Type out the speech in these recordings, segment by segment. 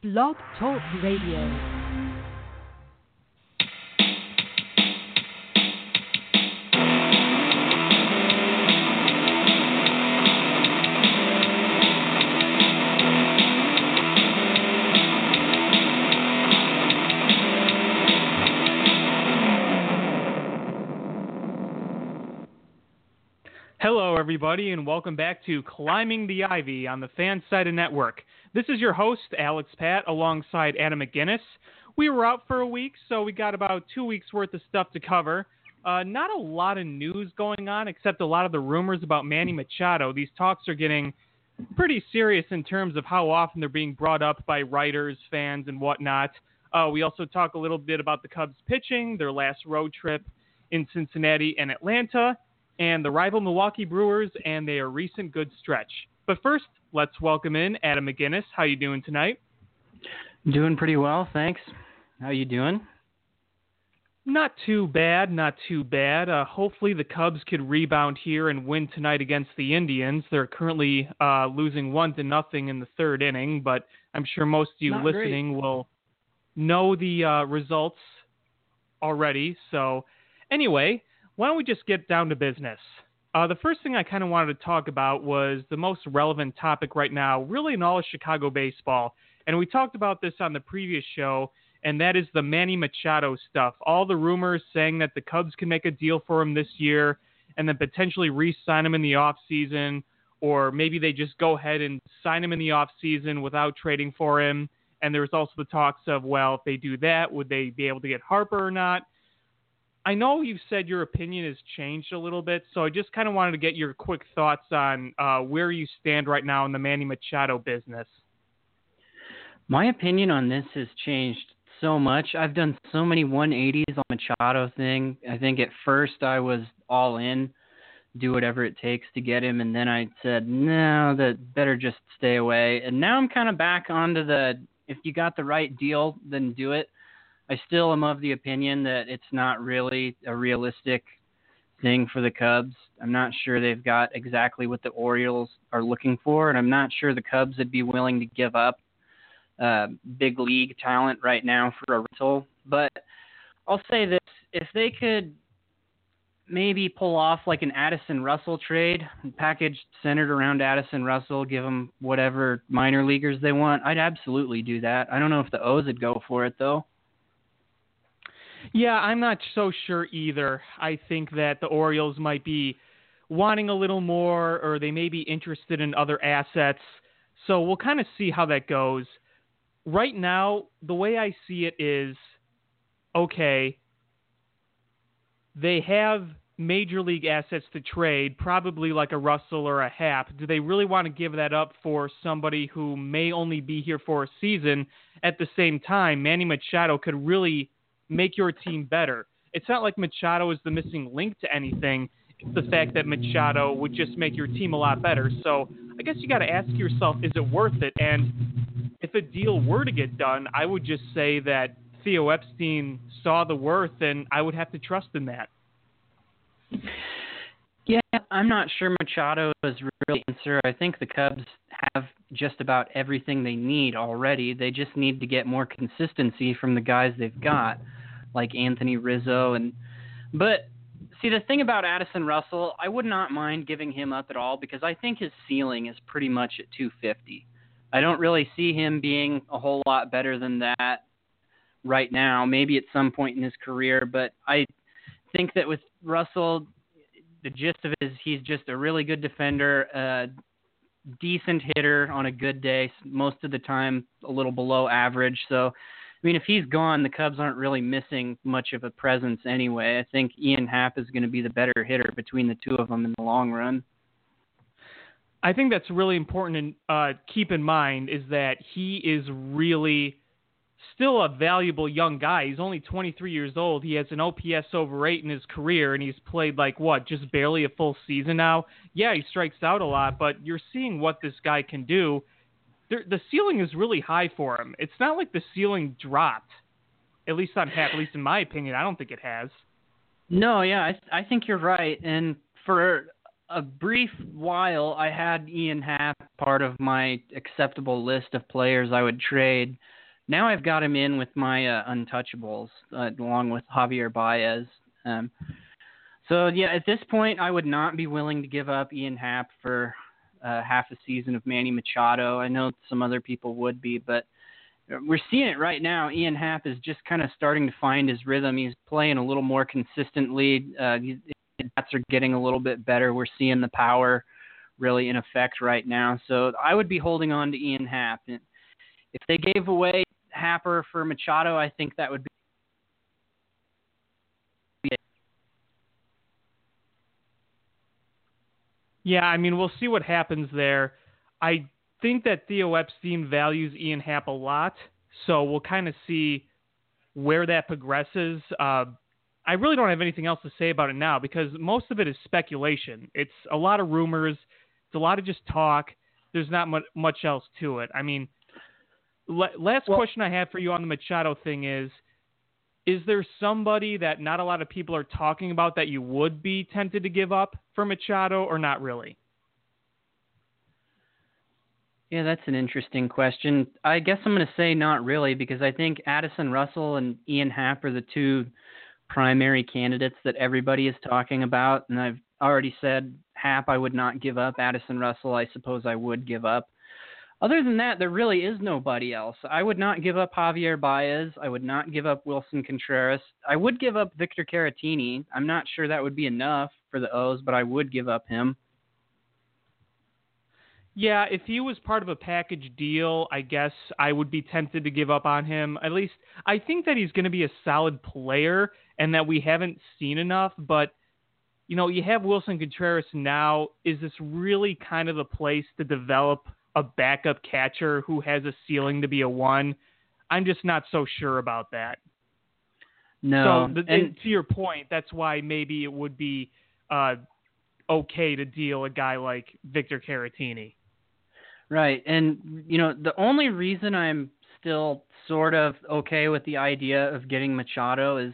Blog Talk Radio. Hello, everybody, and welcome back to Climbing the Ivy on the Fansided Network. This is your host, Alex Pat, alongside Adam McGinnis. We were out for a week, so we got about 2 weeks' worth of stuff to cover. Not a lot of news going on, except a lot of the rumors about Manny Machado. These talks are getting pretty serious in terms of how often they're being brought up by writers, fans, and whatnot. We also talk a little bit about the Cubs pitching, their last road trip in Cincinnati and Atlanta, and the rival Milwaukee Brewers and their recent good stretch. But first, let's welcome in Adam McGinnis. How you doing tonight? Doing pretty well, thanks. How you doing? Not too bad, not too bad. Hopefully the Cubs could rebound here and win tonight against the Indians. They're currently losing 1-0 in the third inning, but I'm sure most of you listening will know the results already. So anyway, why don't we just get down to business? The first thing I kind of wanted to talk about was the most relevant topic right now, really in all of Chicago baseball. And we talked about this on the previous show, and that is the Manny Machado stuff. All the rumors saying that the Cubs can make a deal for him this year and then potentially re-sign him in the offseason, or maybe they just go ahead and sign him in the offseason without trading for him. And there's also the talks of, well, if they do that, would they be able to get Harper or not? I know you've said your opinion has changed a little bit, so I just kind of wanted to get your quick thoughts on where you stand right now in the Manny Machado business. My opinion on this has changed so much. I've done so many 180s on Machado thing. I think at first I was all in, do whatever it takes to get him, and then I said, no, that better just stay away. And now I'm kind of back onto the, if you got the right deal, then do it. I still am of the opinion that it's not really a realistic thing for the Cubs. I'm not sure they've got exactly what the Orioles are looking for, and I'm not sure the Cubs would be willing to give up big league talent right now for a rental. But I'll say this, if they could maybe pull off like an Addison Russell trade, package centered around Addison Russell, give them whatever minor leaguers they want, I'd absolutely do that. I don't know if the O's would go for it, though. Yeah, I'm not so sure either. I think that the Orioles might be wanting a little more, or they may be interested in other assets. So we'll kind of see how that goes. Right now, the way I see it is, okay, they have major league assets to trade, probably like a Russell or a Happ. Do they really want to give that up for somebody who may only be here for a season? At the same time, Manny Machado could really make your team better. It's not like Machado is the missing link to anything. It's the fact that Machado would just make your team a lot better. So I guess you got to ask yourself, is it worth it? And if a deal were to get done, I would just say that Theo Epstein saw the worth, and I would have to trust in that. Yeah, I'm not sure Machado is really the answer. I think the Cubs have just about everything they need already. They just need to get more consistency from the guys they've got, like Anthony Rizzo. But see, the thing about Addison Russell, I would not mind giving him up at all because I think his ceiling is pretty much at 250. I don't really see him being a whole lot better than that right now, maybe at some point in his career. But I think that with Russell, the gist of it is he's just a really good defender, a decent hitter on a good day, most of the time a little below average. So, I mean, if he's gone, the Cubs aren't really missing much of a presence anyway. I think Ian Happ is going to be the better hitter between the two of them in the long run. I think that's really important to keep in mind is that he is really still a valuable young guy. He's only 23 years old. He has an OPS over 8 in his career, and he's played just barely a full season now. Yeah, he strikes out a lot, but you're seeing what this guy can do. The ceiling is really high for him. It's not like the ceiling dropped, at least on Happ, at least in my opinion. I don't think it has. No, yeah, I think you're right. And for a brief while, I had Ian Happ part of my acceptable list of players I would trade. Now I've got him in with my untouchables, along with Javier Baez. So, yeah, at this point, I would not be willing to give up Ian Happ for half a season of Manny Machado. I know some other people would be, but we're seeing it right now. Ian Happ is just kind of starting to find his rhythm. He's playing a little more consistently. His bats are getting a little bit better. We're seeing the power really in effect right now. So I would be holding on to Ian Happ. And if they gave away Happer for Machado, I think that would be. Yeah, I mean, we'll see what happens there. I think that Theo Epstein values Ian Happ a lot, so we'll kind of see where that progresses. I really don't have anything else to say about it now because most of it is speculation. It's a lot of rumors. It's a lot of just talk. There's not much else to it. I mean, last question I have for you on the Machado thing is there somebody that not a lot of people are talking about that you would be tempted to give up for Machado or not really? Yeah, that's an interesting question. I guess I'm going to say not really because I think Addison Russell and Ian Happ are the two primary candidates that everybody is talking about. And I've already said Happ I would not give up. Addison Russell I suppose I would give up. Other than that, there really is nobody else. I would not give up Javier Baez. I would not give up Wilson Contreras. I would give up Victor Caratini. I'm not sure that would be enough for the O's, but I would give up him. Yeah, if he was part of a package deal, I guess I would be tempted to give up on him. At least I think that he's going to be a solid player and that we haven't seen enough. But, you know, you have Wilson Contreras now. Is this really kind of the place to develop a backup catcher who has a ceiling to be a 1? I'm just not so sure about that. No. So and to your point, that's why maybe it would be okay to deal a guy like Victor Caratini. Right. And, you know, the only reason I'm still sort of okay with the idea of getting Machado is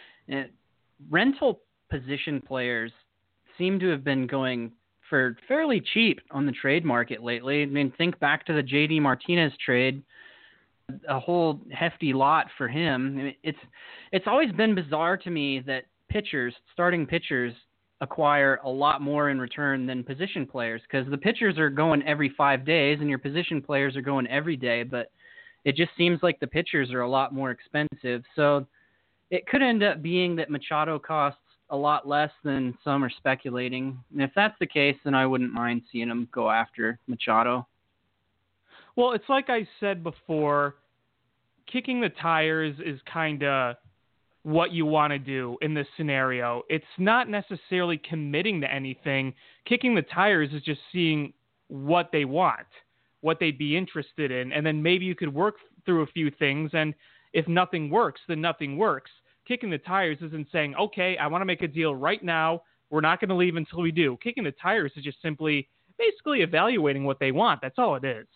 rental position players seem to have been going for fairly cheap on the trade market lately. I mean, think back to the JD Martinez trade, a whole hefty lot for him. I mean, it's always been bizarre to me that starting pitchers acquire a lot more in return than position players because the pitchers are going every 5 days and your position players are going every day, but it just seems like the pitchers are a lot more expensive. So it could end up being that Machado costs a lot less than some are speculating. And if that's the case, then I wouldn't mind seeing them go after Machado. Well, it's like I said before, kicking the tires is kind of what you want to do in this scenario. It's not necessarily committing to anything. Kicking the tires is just seeing what they want, what they'd be interested in, and then maybe you could work through a few things, and if nothing works, then nothing works. Kicking the tires isn't saying, okay, I want to make a deal right now. We're not going to leave until we do. Kicking the tires is just simply basically evaluating what they want. That's all it is.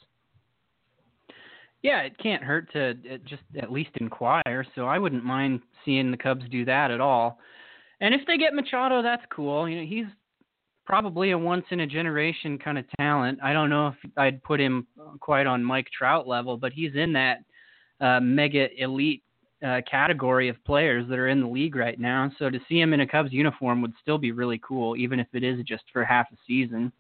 Yeah, it can't hurt to just at least inquire, so I wouldn't mind seeing the Cubs do that at all. And if they get Machado, that's cool. You know, he's probably a once-in-a-generation kind of talent. I don't know if I'd put him quite on Mike Trout level, but he's in that mega elite category of players that are in the league right now. So to see him in a Cubs uniform would still be really cool, even if it is just for half a season.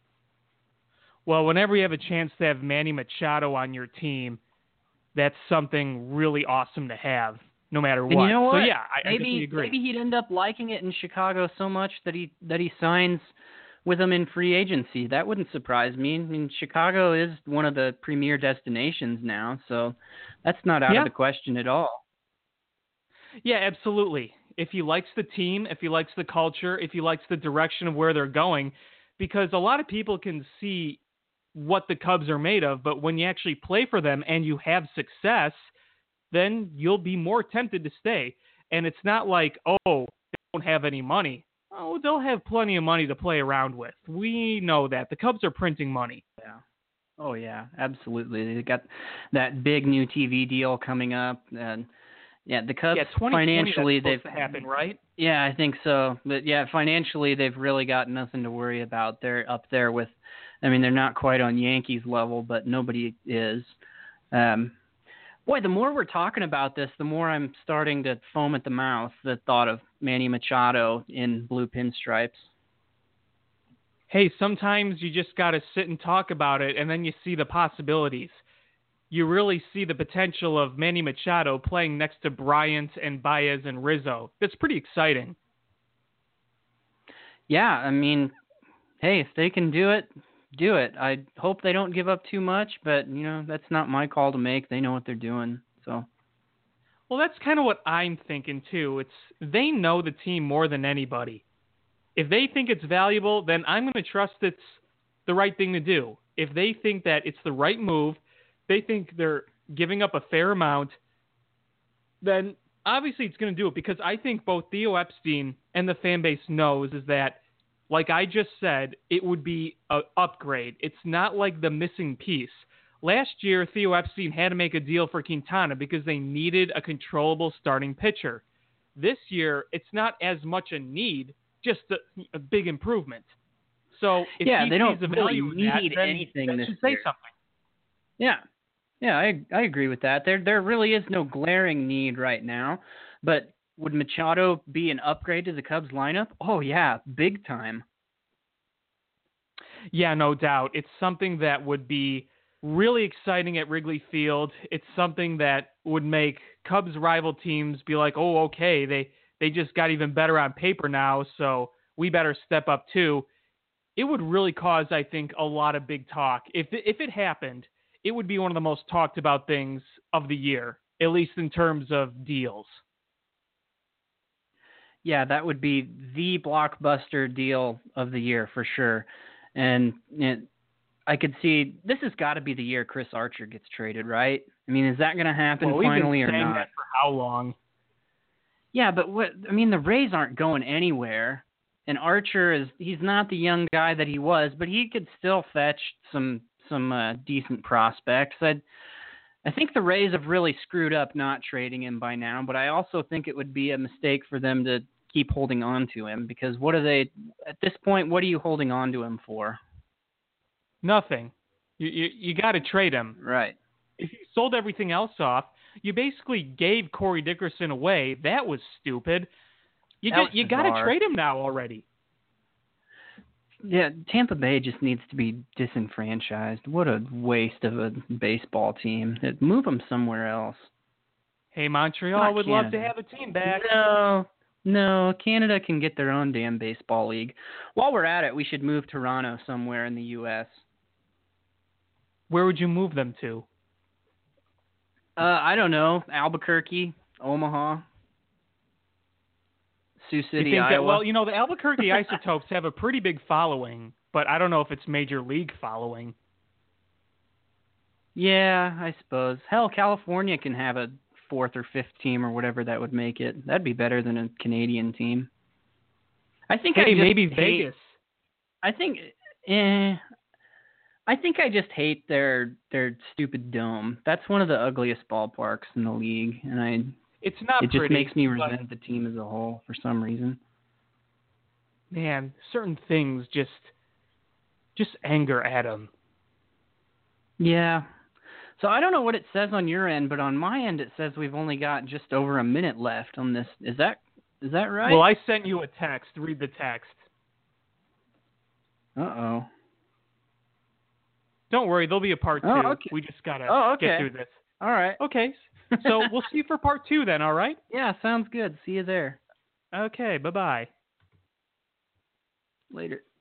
Well, whenever you have a chance to have Manny Machado on your team, that's something really awesome to have, no matter what. And you know what? So yeah, I maybe agree. Maybe he'd end up liking it in Chicago so much that he signs with them in free agency. That wouldn't surprise me. I mean, Chicago is one of the premier destinations now, so that's not out of the question at all. Yeah, absolutely. If he likes the team, if he likes the culture, if he likes the direction of where they're going, because a lot of people can see what the Cubs are made of, but when you actually play for them and you have success, then you'll be more tempted to stay. And it's not like, oh, they don't have any money. Oh, they'll have plenty of money to play around with. We know that. The Cubs are printing money. Yeah. Oh, yeah, absolutely. They got that big new TV deal coming up, and Yeah, the Cubs Yeah, 2020 financially that's supposed to happen, right? Yeah, I think so. But yeah, financially they've really got nothing to worry about. They're up there with, I mean, they're not quite on Yankees level, but nobody is. Boy, the more we're talking about this, the more I'm starting to foam at the mouth. The thought of Manny Machado in blue pinstripes. Hey, sometimes you just got to sit and talk about it, and then you see the possibilities. You really see the potential of Manny Machado playing next to Bryant and Baez and Rizzo. That's pretty exciting. Yeah, I mean, hey, if they can do it, do it. I hope they don't give up too much, but, that's not my call to make. They know what they're doing, so. Well, that's kind of what I'm thinking, too. They know the team more than anybody. If they think it's valuable, then I'm going to trust it's the right thing to do. If they think that it's the right move, they think they're giving up a fair amount, then obviously it's going to do it, because I think both Theo Epstein and the fan base knows is that, like I just said, it would be an upgrade. It's not like the missing piece. Last year, Theo Epstein had to make a deal for Quintana because they needed a controllable starting pitcher. This year, it's not as much a need, just a big improvement. So if they don't the really value need that, then anything that this should say year. Something. Yeah, I agree with that. There really is no glaring need right now, but would Machado be an upgrade to the Cubs lineup? Oh yeah, big time. Yeah, no doubt. It's something that would be really exciting at Wrigley Field. It's something that would make Cubs rival teams be like, oh, okay, they just got even better on paper now, so we better step up too. It would really cause, I think, a lot of big talk. If it happened, it would be one of the most talked about things of the year, at least in terms of deals. Yeah, that would be the blockbuster deal of the year for sure. And I could see this has got to be the year Chris Archer gets traded, right? I mean, is that going to happen finally or not? We've been saying that for how long? Yeah, but the Rays aren't going anywhere. And Archer he's not the young guy that he was, but he could still fetch some decent prospects. I think the Rays have really screwed up not trading him by now, but I also think it would be a mistake for them to keep holding on to him, because at this point, what are you holding on to him for? Nothing. You got to trade him. Right. If you sold everything else off, you basically gave Corey Dickerson away. That was stupid. You got to trade him now already. Yeah, Tampa Bay just needs to be disenfranchised. What a waste of a baseball team. Move them somewhere else. Hey, Montreal would love to have a team back. No, Canada can get their own damn baseball league. While we're at it, we should move Toronto somewhere in the U.S. Where would you move them to? I don't know. Albuquerque, Omaha, Sioux City, Iowa. The Albuquerque Isotopes have a pretty big following, but I don't know if it's major league following. Yeah, I suppose. Hell, California can have a fourth or fifth team or whatever that would make it. That'd be better than a Canadian team. I think maybe Vegas. I think I just hate their stupid dome. That's one of the ugliest ballparks in the league, and it's not it just pretty, makes me resent the team as a whole for some reason. Man, certain things just anger at them. Yeah. So I don't know what it says on your end, but on my end it says we've only got just over a minute left on this. Is that right? Well, I sent you a text. Read the text. Uh-oh. Don't worry, there'll be a part 2. Oh, okay. We just got to get through this. All right. Okay. So we'll see you for part 2 then, all right? Yeah, sounds good. See you there. Okay, bye-bye. Later.